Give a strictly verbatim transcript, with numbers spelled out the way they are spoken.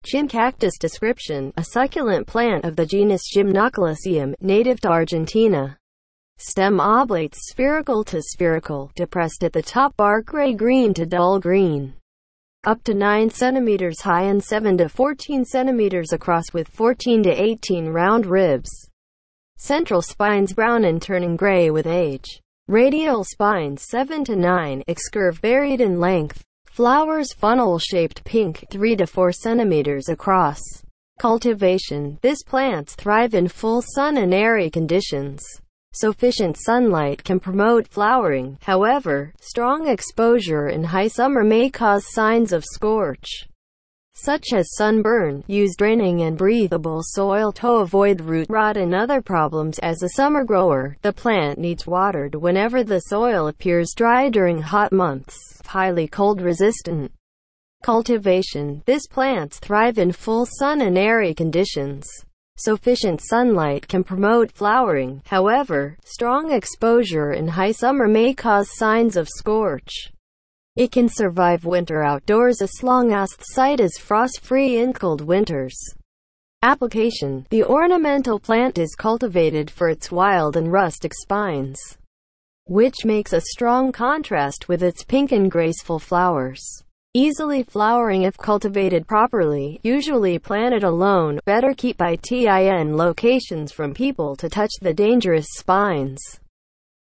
Chincactus description: a succulent plant of the genus Gymnoclasium, native to Argentina. Stem oblate, spherical to spherical, depressed at the top, bark gray-green to dull green. Up to nine centimeters high and seven to fourteen centimeters across, with fourteen to eighteen round ribs. Central spines brown and turning gray with age. Radial spines seven to nine, excurve, varied in length. Flowers funnel-shaped, pink, three to four centimeters across. Cultivation: this plants thrive in full sun and airy conditions. Sufficient sunlight can promote flowering. However, strong exposure in high summer may cause signs of scorch, such as sunburn. Use draining and breathable soil to avoid root rot and other problems. As a summer grower, the plant needs watered whenever the soil appears dry during hot months. Highly cold resistant. Cultivation: this plants thrive in full sun and airy conditions. Sufficient sunlight can promote flowering. However, strong exposure in high summer may cause signs of scorch. It can survive winter outdoors as long as the site is frost-free in cold winters. Application: the ornamental plant is cultivated for its wild and rustic spines, which makes a strong contrast with its pink and graceful flowers. Easily flowering if cultivated properly, usually planted alone. Better keep it in locations from people to touch the dangerous spines.